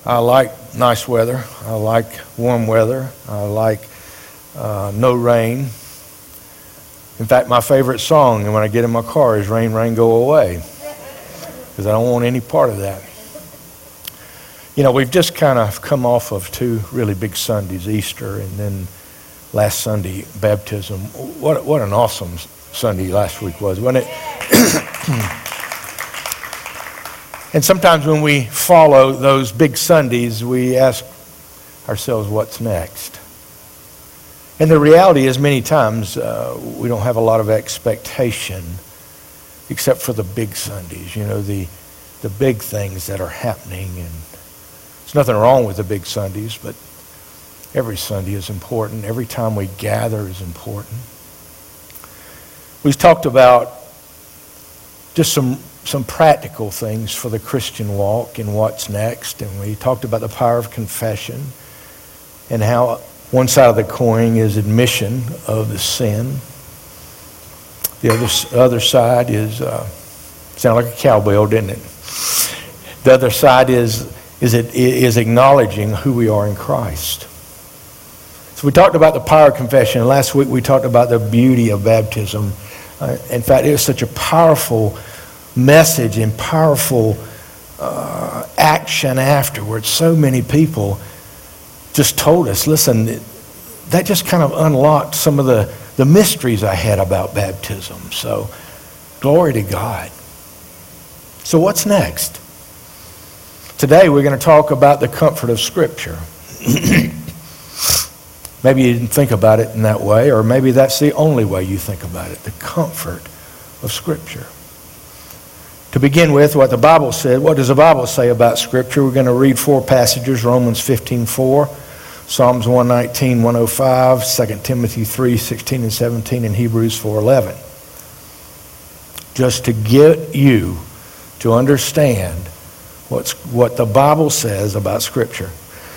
I like nice weather. I like warm weather. I like no rain. In fact, my favorite song when I get in my car is Rain, Rain, Go Away, because I don't want any part of that. You know, we've just kind of come off of two really big Sundays, Easter, and then last Sunday, baptism. What an awesome Sunday last week was, wasn't it? And sometimes when we follow those big Sundays, we ask ourselves, what's next? And the reality is many times we don't have a lot of expectation except for the big Sundays, you know, the big things that are happening. And there's nothing wrong with the big Sundays, but every Sunday is important. Every time we gather is important. We've talked about just some practical things for the Christian walk and what's next. And we talked about the power of confession and how one side of the coin is admission of the sin. The other side is, sound like a cowbell, didn't it? The other side is acknowledging who we are in Christ. So we talked about the power of confession. And last week we talked about the beauty of baptism. In fact, it was such a powerful message and powerful action afterwards. So many people just told us, listen, that just kind of unlocked some of the mysteries I had about baptism. So glory to God. So what's next? Today we're going to talk about the comfort of Scripture. Maybe you didn't think about it in that way, or maybe that's the only way you think about it, the comfort of Scripture. To begin with, what the Bible said, what does the Bible say about Scripture? We're going to read four passages: Romans 15:4, Psalms 119, 105, 2 Timothy 3, 16 and 17, and Hebrews 4:11. Just to get you to understand what the Bible says about Scripture.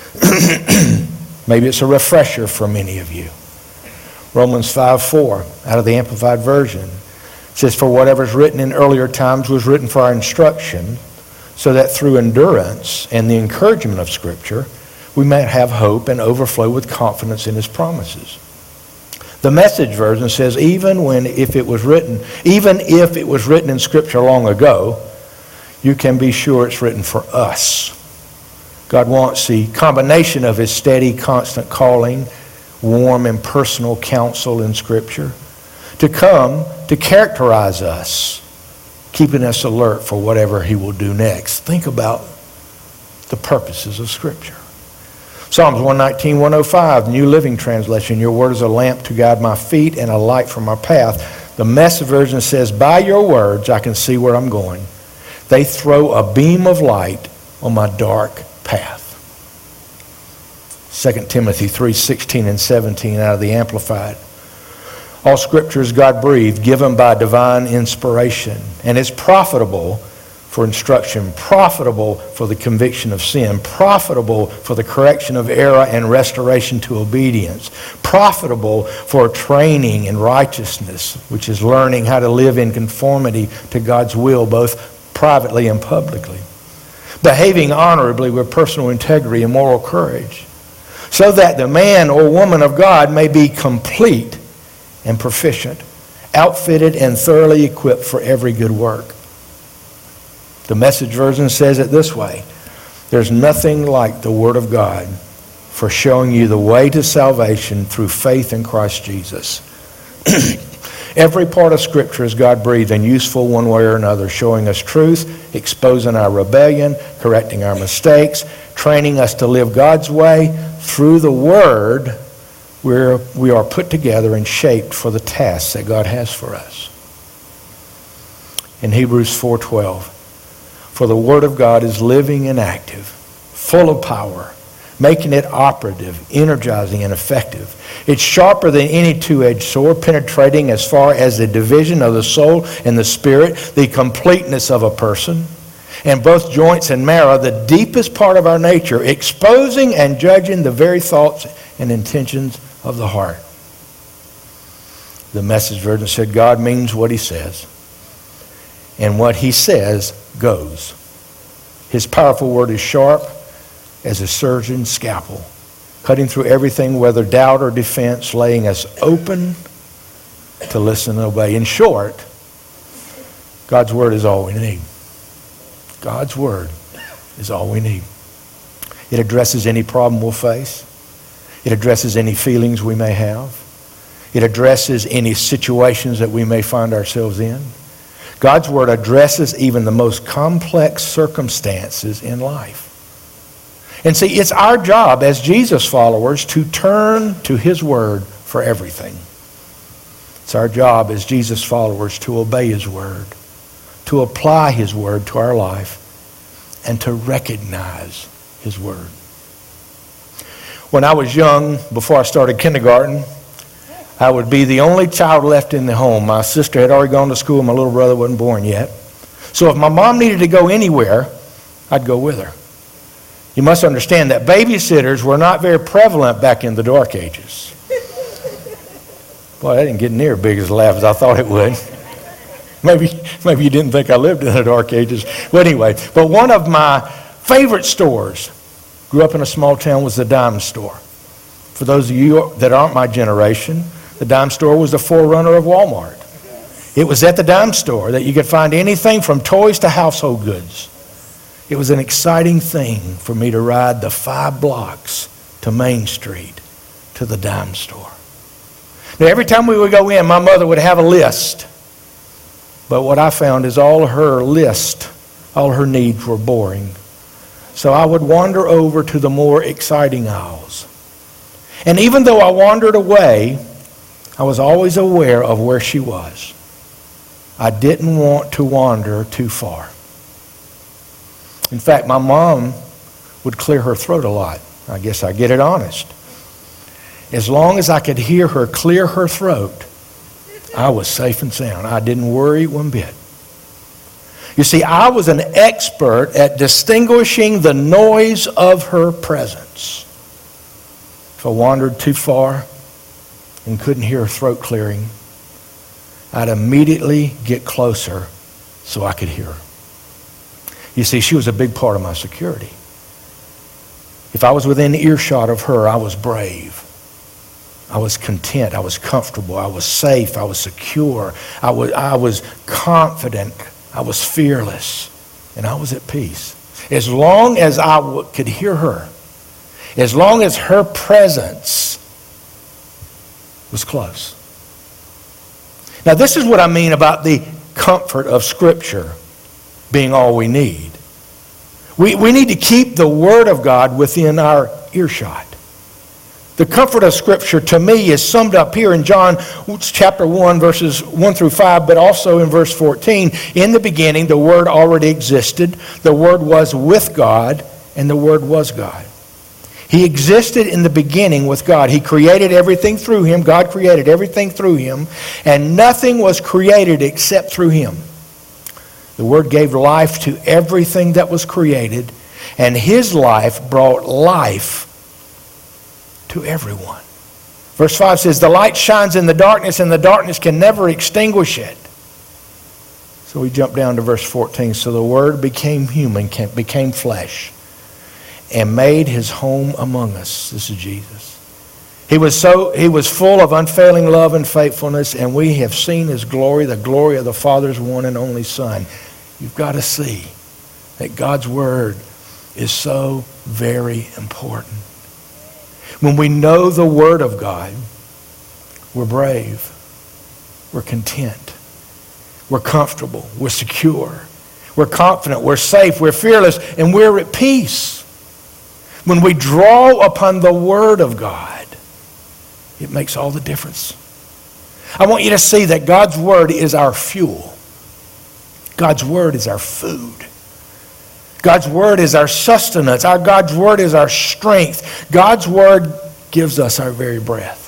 Maybe it's a refresher for many of you. Romans 5:4, out of the Amplified Version, says, "For whatever is written in earlier times was written for our instruction, so that through endurance and the encouragement of Scripture, we might have hope and overflow with confidence in His promises." The Message Version says, even if it was written in Scripture long ago, you can be sure it's written for us. God wants the combination of His steady, constant calling, warm and personal counsel in Scripture, to come to characterize us, keeping us alert for whatever He will do next. Think about the purposes of Scripture. Psalms 119, 105, New Living Translation, "Your word is a lamp to guide my feet and a light for my path." The Message Version says, "By your words I can see where I'm going. They throw a beam of light on my dark path." 2 Timothy 3, 16 and 17 out of the Amplified. "All Scripture is God-breathed, given by divine inspiration, and is profitable for instruction, profitable for the conviction of sin, profitable for the correction of error and restoration to obedience, profitable for training in righteousness," which is learning how to live in conformity to God's will, both privately and publicly, "behaving honorably with personal integrity and moral courage, so that the man or woman of God may be complete and proficient, outfitted and thoroughly equipped for every good work." The Message Version says it this way: "There's nothing like the Word of God for showing you the way to salvation through faith in Christ Jesus." Every part of Scripture is God-breathed and useful one way or another, showing us truth, exposing our rebellion, correcting our mistakes, training us to live God's way. Through the Word, we are put together and shaped for the tasks that God has for us. In Hebrews 4:12, "For the Word of God is living and active, full of power, making it operative, energizing, and effective. It's sharper than any two-edged sword, penetrating as far as the division of the soul and the spirit, the completeness of a person, and both joints and marrow, the deepest part of our nature, exposing and judging the very thoughts and intentions of the heart." The Message Version said, "God means what He says, and what He says goes. His powerful word is sharp, as a surgeon's scalpel, cutting through everything, whether doubt or defense, laying us open to listen and obey. In short, God's Word is all we need. God's Word is all we need. It addresses any problem we'll face. It addresses any feelings we may have. It addresses any situations that we may find ourselves in. God's Word addresses even the most complex circumstances in life. And see, it's our job as Jesus followers to turn to His Word for everything. It's our job as Jesus followers to obey His Word, to apply His Word to our life, and to recognize His Word. When I was young, before I started kindergarten, I would be the only child left in the home. My sister had already gone to school. My little brother wasn't born yet. So if my mom needed to go anywhere, I'd go with her. You must understand that babysitters were not very prevalent back in the Dark Ages. Boy, that didn't get near as big as laugh as I thought it would. Maybe you didn't think I lived in the Dark Ages. Well, anyway, but one of my favorite stores, grew up in a small town, was the dime store. For those of you that aren't my generation, the dime store was the forerunner of Walmart. It was at the dime store that you could find anything from toys to household goods. It was an exciting thing for me to ride the 5 blocks to Main Street to the dime store. Now, every time we would go in, my mother would have a list. But what I found is all her needs were boring. So I would wander over to the more exciting aisles. And even though I wandered away, I was always aware of where she was. I didn't want to wander too far. In fact, my mom would clear her throat a lot. I guess I get it honest. As long as I could hear her clear her throat, I was safe and sound. I didn't worry one bit. You see, I was an expert at distinguishing the noise of her presence. If I wandered too far and couldn't hear her throat clearing, I'd immediately get closer so I could hear her. You see, she was a big part of my security. If I was within earshot of her, I was brave. I was content. I was comfortable. I was safe. I was secure. I was confident. I was fearless. And I was at peace. As long as I could hear her, as long as her presence was close. Now, this is what I mean about the comfort of Scripture being all we need. We need to keep the Word of God within our earshot. The comfort of Scripture, to me, is summed up here in John chapter 1, verses 1 through 5, but also in verse 14. In the beginning, the Word already existed. The Word was with God, and the Word was God. He existed in the beginning with God. He created everything through Him. God created everything through Him, and nothing was created except through Him. The Word gave life to everything that was created, and His life brought life to everyone. Verse 5 says, the light shines in the darkness, and the darkness can never extinguish it. So we jump down to verse 14. So the Word became human, became flesh, and made His home among us. This is Jesus. He was full of unfailing love and faithfulness, and we have seen His glory, the glory of the Father's one and only Son. You've got to see that God's Word is so very important. When we know the Word of God, we're brave, we're content, we're comfortable, we're secure, we're confident, we're safe, we're fearless, and we're at peace. When we draw upon the Word of God, it makes all the difference. I want you to see that God's Word is our fuel. God's Word is our food. God's Word is our sustenance. God's Word is our strength. God's Word gives us our very breath.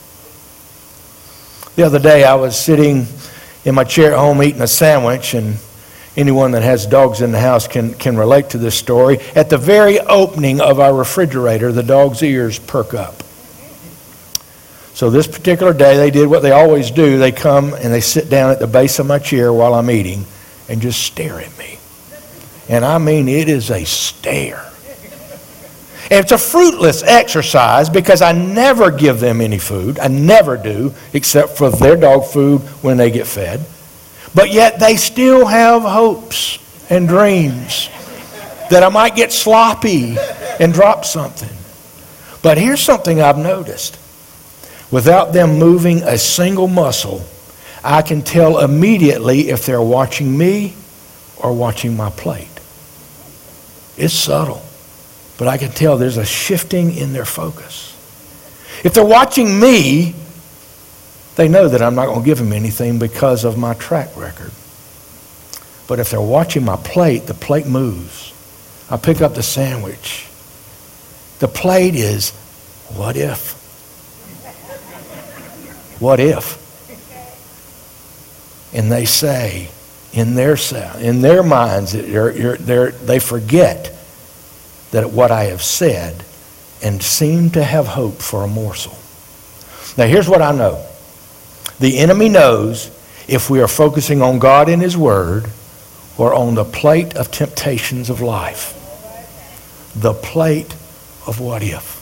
The other day I was sitting in my chair at home eating a sandwich, and anyone that has dogs in the house can relate to this story. At the very opening of our refrigerator, the dog's ears perk up. So this particular day they did what they always do. They come and they sit down at the base of my chair while I'm eating and just stare at me. And I mean, it is a stare. And it's a fruitless exercise because I never give them any food. I never do, except for their dog food when they get fed. But yet they still have hopes and dreams that I might get sloppy and drop something. But here's something I've noticed. Without them moving a single muscle, I can tell immediately if they're watching me or watching my plate. It's subtle, but I can tell there's a shifting in their focus. If they're watching me, they know that I'm not going to give them anything because of my track record. But if they're watching my plate, the plate moves. I pick up the sandwich. The plate is, what if? What if? And they say, in their minds, they forget that what I have said and seem to have hope for a morsel. Now here's what I know. The enemy knows if we are focusing on God and His Word or on the plate of temptations of life. The plate of what if.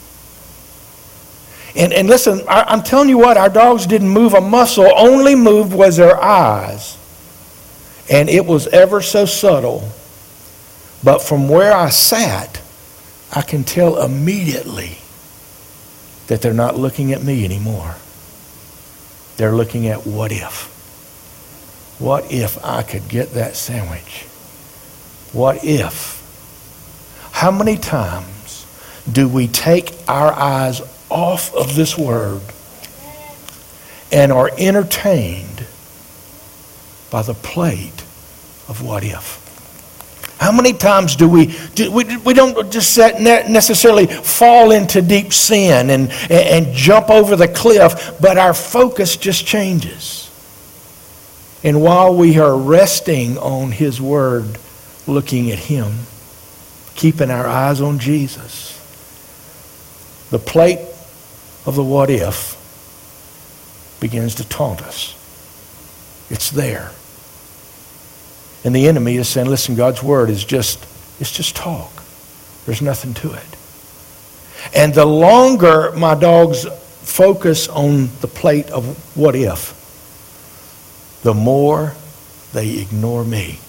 And listen, I'm telling you what, our dogs didn't move a muscle. Only moved was their eyes. And it was ever so subtle. But from where I sat, I can tell immediately that they're not looking at me anymore. They're looking at what if. What if I could get that sandwich? What if? How many times do we take our eyes off of this word and are entertained by the plate of what if? How many times do we don't just necessarily fall into deep sin and jump over the cliff, but our focus just changes. And while we are resting on His Word, looking at Him, keeping our eyes on Jesus, the plate of the what if begins to taunt us. It's there. And the enemy is saying, listen, God's Word is just talk. There's nothing to it. And the longer my dogs focus on the plate of what if, the more they ignore me.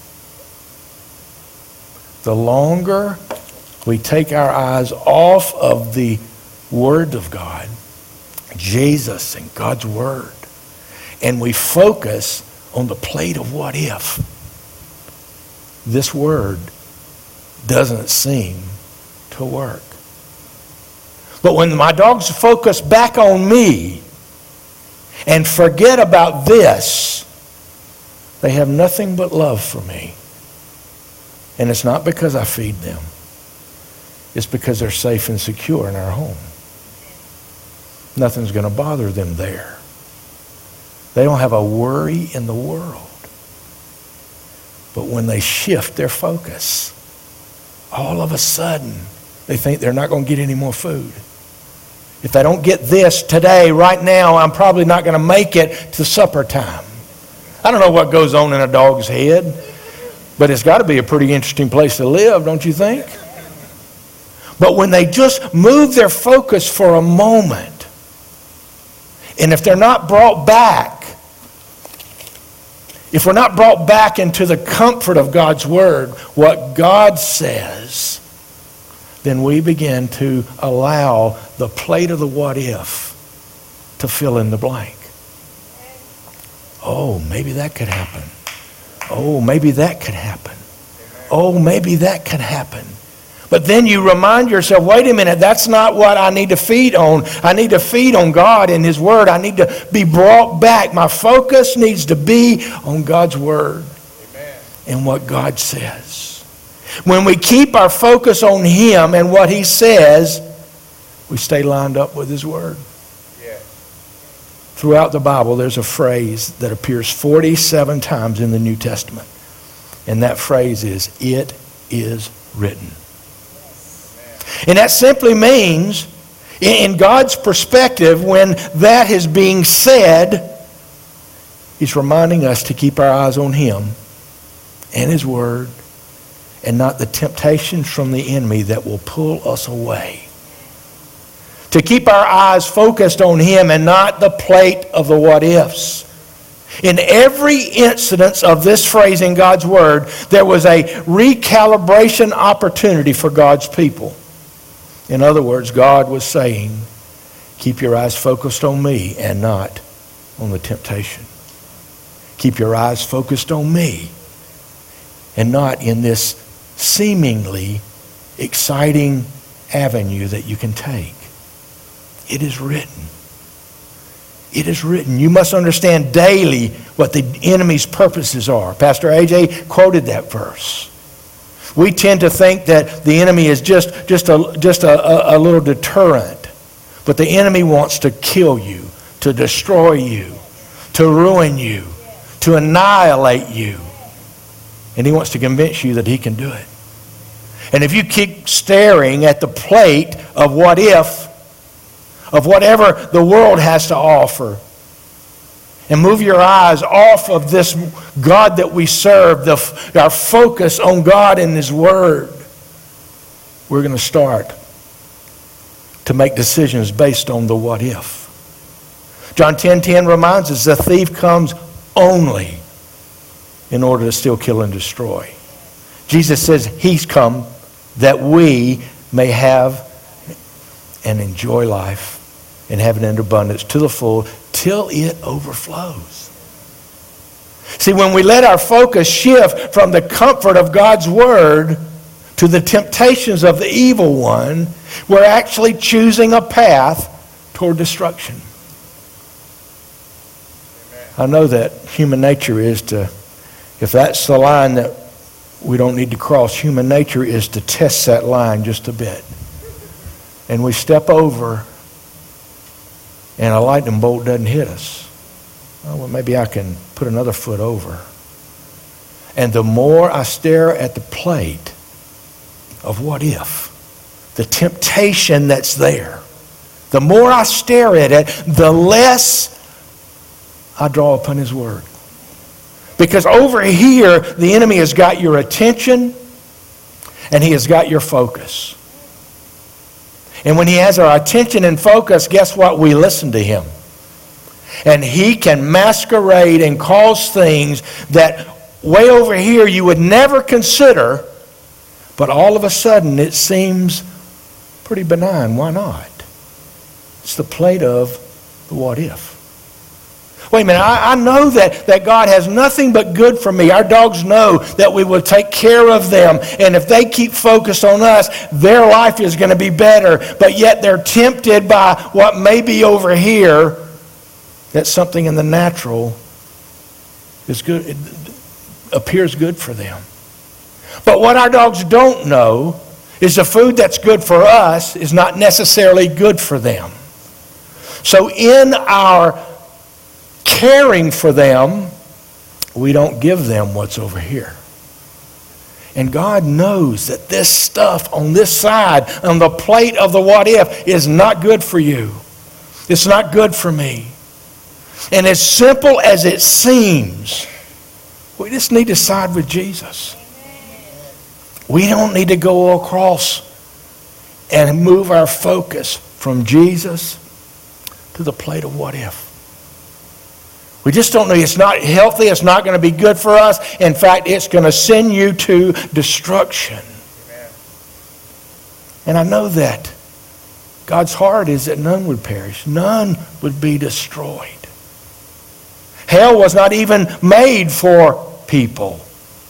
The longer we take our eyes off of the Word of God, Jesus and God's Word, and we focus on the plate of what if, this Word doesn't seem to work. But when my dogs focus back on me and forget about this, they have nothing but love for me. And it's not because I feed them. It's because they're safe and secure in our home. Nothing's going to bother them there. They don't have a worry in the world. But when they shift their focus, all of a sudden, they think they're not going to get any more food. If I don't get this today, right now, I'm probably not going to make it to supper time. I don't know what goes on in a dog's head, but it's got to be a pretty interesting place to live, don't you think? But when they just move their focus for a moment, and if they're not brought back, if we're not brought back into the comfort of God's Word, what God says, then we begin to allow the plate of the what if to fill in the blank. Oh, maybe that could happen. Oh, maybe that could happen. Oh, maybe that could happen. But then you remind yourself, wait a minute, that's not what I need to feed on. I need to feed on God and His Word. I need to be brought back. My focus needs to be on God's Word. Amen. And what God says. When we keep our focus on Him and what He says, we stay lined up with His Word. Yeah. Throughout the Bible, there's a phrase that appears 47 times in the New Testament. And that phrase is, "It is written." And that simply means, in God's perspective, when that is being said, He's reminding us to keep our eyes on Him and His Word, and not the temptations from the enemy that will pull us away To keep our eyes focused on Him and not the plate of the what-ifs. In every incidence of this phrase in God's Word, there was a recalibration opportunity for God's people. In other words, God was saying, keep your eyes focused on me and not on the temptation. Keep your eyes focused on me and not in this seemingly exciting avenue that you can take. It is written. It is written. You must understand daily what the enemy's purposes are. Pastor AJ quoted that verse. We tend to think that the enemy is just a little deterrent. But the enemy wants to kill you, to destroy you, to ruin you, to annihilate you. And he wants to convince you that he can do it. And if you keep staring at the plate of what if, of whatever the world has to offer, and move your eyes off of this God that we serve, our focus on God and His Word, we're going to start to make decisions based on the what if. John 10:10 reminds us the thief comes only in order to steal, kill, and destroy. Jesus says He's come that we may have and enjoy life and have it in abundance to the full till it overflows. See, when we let our focus shift from the comfort of God's Word to the temptations of the evil one, we're actually choosing a path toward destruction. I know that human nature is to, if that's the line that we don't need to cross, human nature is to test that line just a bit. And we step over and a lightning bolt doesn't hit us. Well, maybe I can put another foot over. And the more I stare at the plate of what if, the temptation that's there, the more I stare at it, the less I draw upon His Word. Because over here, the enemy has got your attention and he has got your focus. And when he has our attention and focus, guess what? We listen to him. And he can masquerade and cause things that way over here you would never consider, but all of a sudden it seems pretty benign. Why not? It's the plate of the what if. Wait a minute, I know that God has nothing but good for me. Our dogs know that we will take care of them. And if they keep focused on us, their life is going to be better. But yet they're tempted by what may be over here, that something in the natural is good, it appears good for them. But what our dogs don't know is the food that's good for us is not necessarily good for them. So in our caring for them, we don't give them what's over here. And God knows that this stuff on this side, on the plate of the what if, is not good for you. It's not good for me. And as simple as it seems, we just need to side with Jesus. We don't need to go across and move our focus from Jesus to the plate of what if. We just don't know. It's not healthy. It's not going to be good for us. In fact, it's going to send you to destruction. Amen. And I know that God's heart is that none would perish. None would be destroyed. Hell was not even made for people.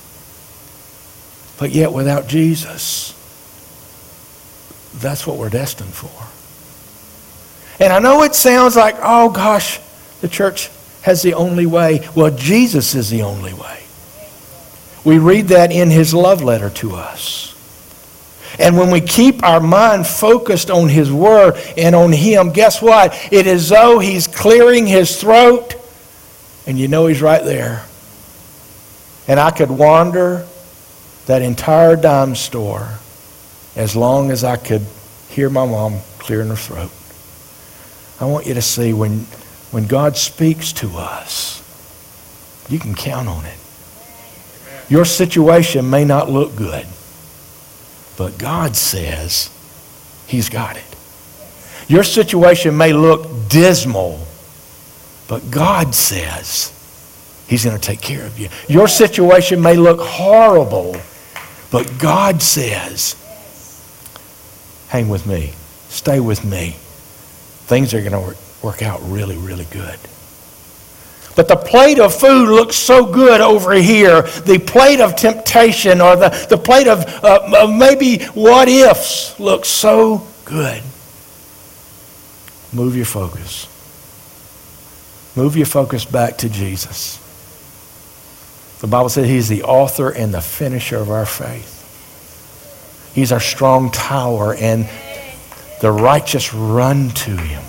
But yet without Jesus, that's what we're destined for. And I know it sounds like, oh gosh, the church has the only way. Well, Jesus is the only way. We read that in His love letter to us. And when we keep our mind focused on His Word and on Him, guess what? It is as though He's clearing His throat, and you know He's right there. And I could wander that entire dime store as long as I could hear my mom clearing her throat. I want you to see when God speaks to us, you can count on it. Your situation may not look good, but God says He's got it. Your situation may look dismal, but God says He's going to take care of you. Your situation may look horrible, but God says, hang with me, stay with me. Things are going to work out really, really good. But the plate of food looks so good over here. The plate of temptation or the plate of maybe what ifs looks so good. Move your focus. Move your focus back to Jesus. The Bible says He's the author and the finisher of our faith. He's our strong tower, and the righteous run to Him.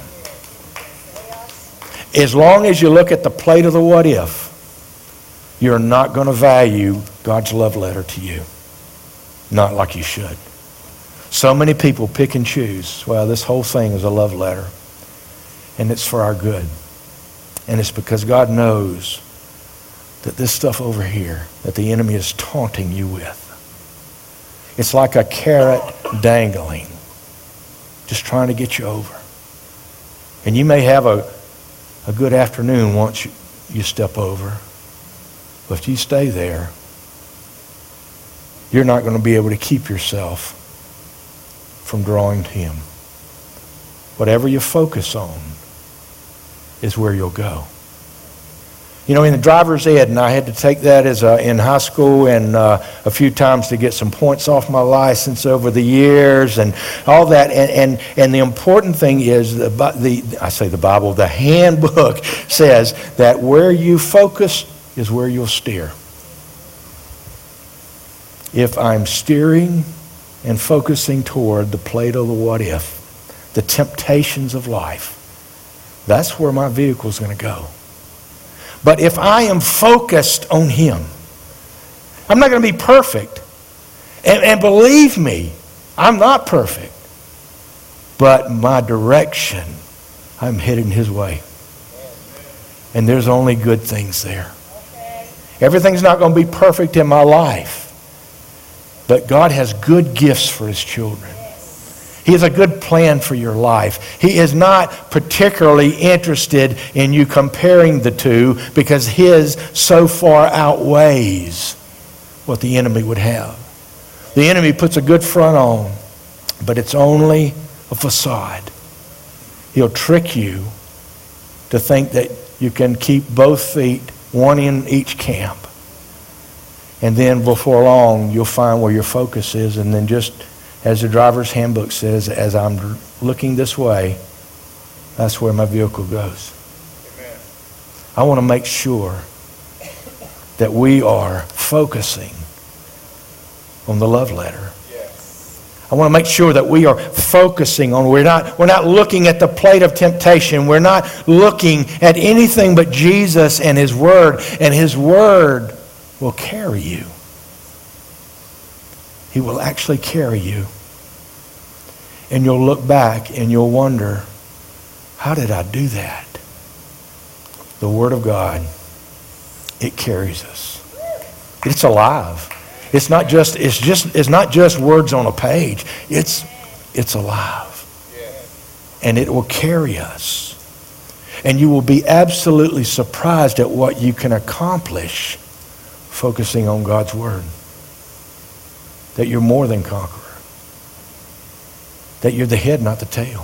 As long as you look at the plate of the what if, you're not going to value God's love letter to you. Not like you should. So many people pick and choose. Well, this whole thing is a love letter. And it's for our good. And it's because God knows that this stuff over here that the enemy is taunting you with, it's like a carrot dangling, just trying to get you over. And you may have a good afternoon once you step over. But if you stay there, you're not going to be able to keep yourself from drawing to Him. Whatever you focus on is where you'll go. You know, in the driver's ed, and I had to take that as in high school and a few times to get some points off my license over the years and all that. And the important thing is, the handbook says that where you focus is where you'll steer. If I'm steering and focusing toward the plate of the what if, the temptations of life, that's where my vehicle's going to go. But if I am focused on Him, I'm not going to be perfect. And believe me, I'm not perfect. But my direction, I'm heading His way. And there's only good things there. Everything's not going to be perfect in my life. But God has good gifts for His children. He has a good plan for your life. He is not particularly interested in you comparing the two because His so far outweighs what the enemy would have. The enemy puts a good front on, but it's only a facade. He'll trick you to think that you can keep both feet, one in each camp. And then before long, you'll find where your focus is, and then just as the driver's handbook says, as I'm looking this way, that's where my vehicle goes. Amen. I want to make sure that we are focusing on the love letter. Yes. I want to make sure that we are focusing on, we're not looking at the plate of temptation. We're not looking at anything but Jesus and His Word, and His Word will carry you. He will actually carry you. And you'll look back and you'll wonder, how did I do that? The Word of God, it carries us. It's alive. It's not just words on a page. It's alive. And it will carry us. And you will be absolutely surprised at what you can accomplish focusing on God's Word. That you're more than conqueror. That you're the head, not the tail.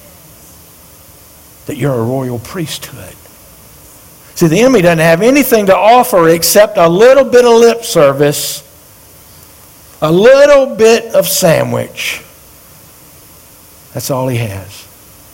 That you're a royal priesthood. See, the enemy doesn't have anything to offer except a little bit of lip service, a little bit of sandwich. That's all he has.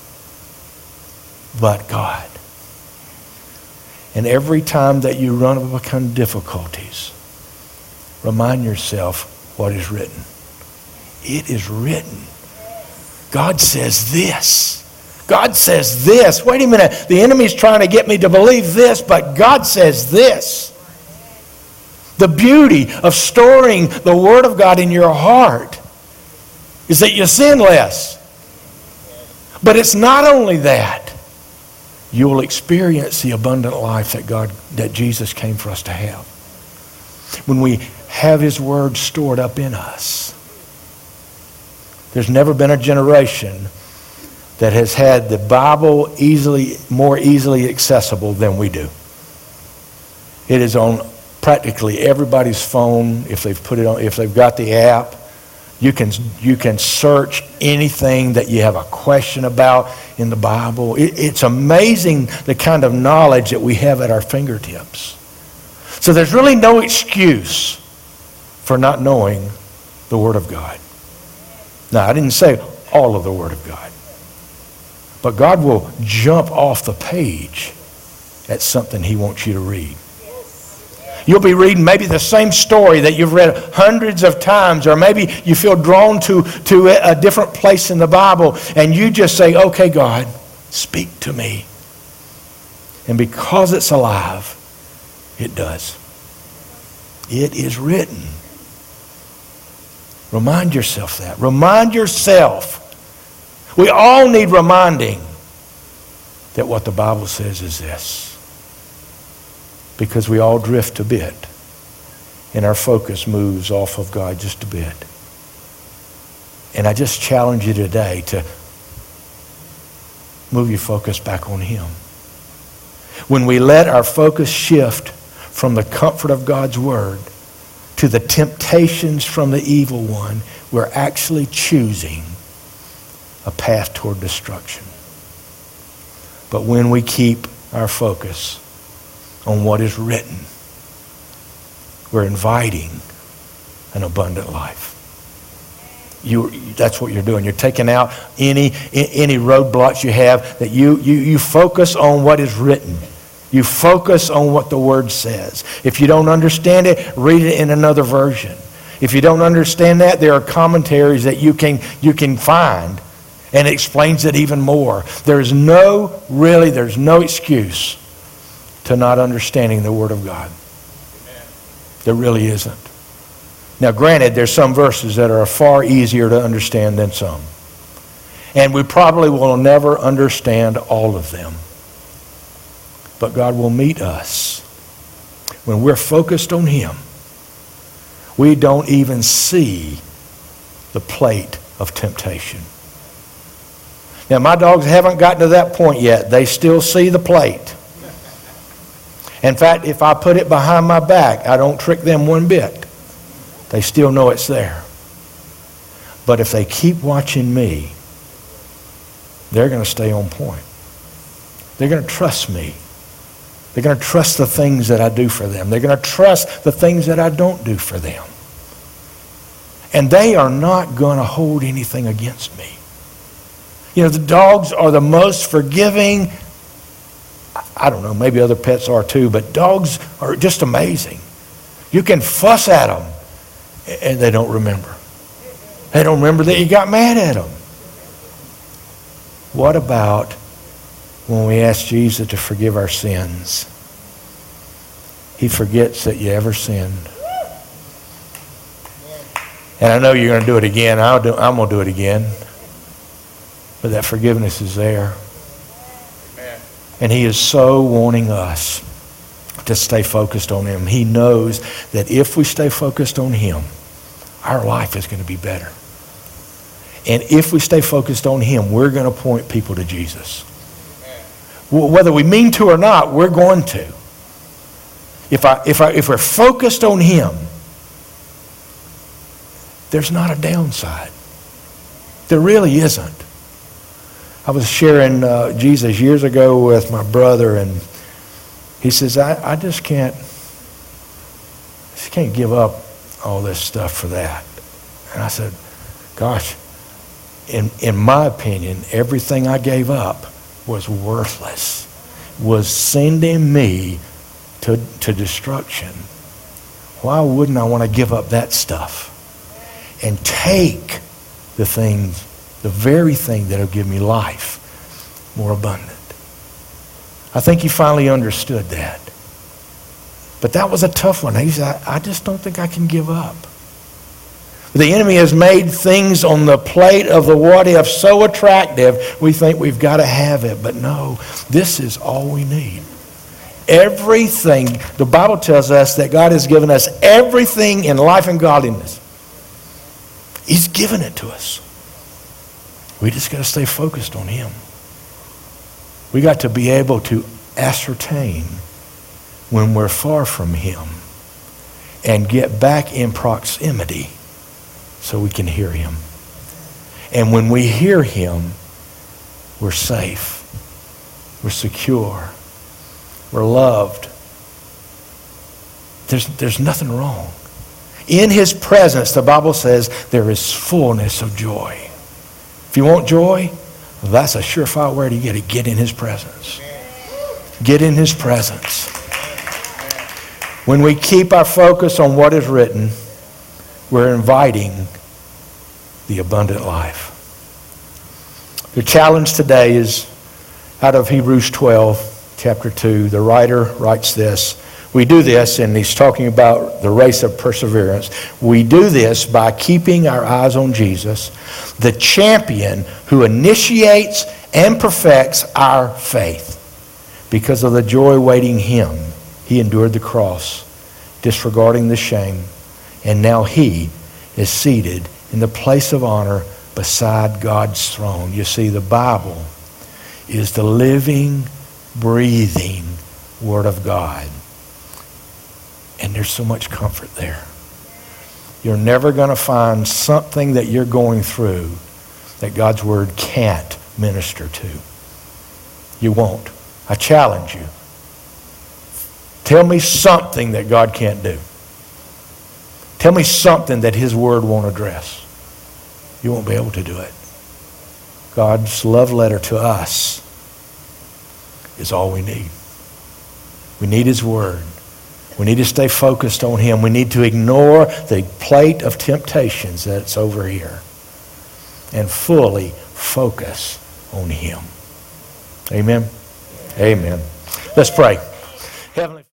But God. And every time that you run up upon difficulties, remind yourself what is written. It is written. God says this. God says this. Wait a minute. The enemy's trying to get me to believe this, but God says this. The beauty of storing the Word of God in your heart is that you sin less. But it's not only that. You will experience the abundant life that Jesus came for us to have. When we have His Word stored up in us. There's never been a generation that has had the Bible more easily accessible than we do. It is on practically everybody's phone. If they've got the app, you can search anything that you have a question about in the Bible. It's amazing the kind of knowledge that we have at our fingertips. So there's really no excuse for not knowing the Word of God. Now, I didn't say all of the Word of God. But God will jump off the page at something He wants you to read. You'll be reading maybe the same story that you've read hundreds of times, or maybe you feel drawn to a different place in the Bible, and you just say, okay, God, speak to me. And because it's alive, it does. It is written. Remind yourself that. Remind yourself. We all need reminding that what the Bible says is this. Because we all drift a bit, and our focus moves off of God just a bit. And I just challenge you today to move your focus back on Him. When we let our focus shift from the comfort of God's Word to the temptations from the evil one, we're actually choosing a path toward destruction. But when we keep our focus on what is written, we're inviting an abundant life. That's what you're doing. You're taking out any roadblocks you have, that you focus on what is written. You focus on what the Word says. If you don't understand it, read it in another version. If you don't understand that, there are commentaries that you can find, and it explains it even more. There's no excuse to not understanding the Word of God. Amen. There really isn't. Now, granted, there's some verses that are far easier to understand than some. And we probably will never understand all of them. But God will meet us when we're focused on Him. We don't even see the plate of temptation. Now, my dogs haven't gotten to that point yet. They still see the plate. In fact, if I put it behind my back, I don't trick them one bit. They still know it's there. But if they keep watching me, they're going to stay on point. They're going to trust me. They're going to trust the things that I do for them. They're going to trust the things that I don't do for them. And they are not going to hold anything against me. You know, the dogs are the most forgiving. I don't know, maybe other pets are too, but dogs are just amazing. You can fuss at them, and they don't remember. They don't remember that you got mad at them. What about when we ask Jesus to forgive our sins? He forgets that you ever sinned. And I know you're going to do it again. I'm going to do it again. But that forgiveness is there. And He is so wanting us to stay focused on Him. He knows that if we stay focused on Him, our life is going to be better. And if we stay focused on Him, we're going to point people to Jesus. Whether we mean to or not, we're going to. If we're focused on Him, there's not a downside. There really isn't. I was sharing Jesus years ago with my brother, and he says, I just can't give up all this stuff for that. And I said, gosh, in my opinion, everything I gave up was worthless, was sending me to destruction. Why wouldn't I want to give up that stuff and take the very thing that will give me life more abundant? I think he finally understood that. But that was a tough one. He said, I just don't think I can give up. The enemy has made things on the plate of the what if so attractive, we think we've got to have it. But no, this is all we need. Everything, the Bible tells us that God has given us everything in life and godliness. He's given it to us. We just got to stay focused on Him. We got to be able to ascertain when we're far from Him and get back in proximity so we can hear Him. And when we hear Him, we're safe. We're secure. We're loved. There's nothing wrong. In His presence, the Bible says, there is fullness of joy. If you want joy, that's a surefire way to get it. Get in His presence. Get in His presence. When we keep our focus on what is written, we're inviting the abundant life. The challenge today is out of Hebrews 12, chapter 2. The writer writes this. We do this, and he's talking about the race of perseverance. We do this by keeping our eyes on Jesus, the champion who initiates and perfects our faith. Because of the joy awaiting Him, He endured the cross, disregarding the shame, and now He is seated in the place of honor beside God's throne. You see, the Bible is the living, breathing Word of God. And there's so much comfort there. You're never going to find something that you're going through that God's Word can't minister to. You won't. I challenge you. Tell me something that God can't do. Tell me something that His Word won't address. You won't be able to do it. God's love letter to us is all we need. We need His Word. We need to stay focused on Him. We need to ignore the plate of temptations that's over here and fully focus on Him. Amen? Amen. Let's pray. Heavenly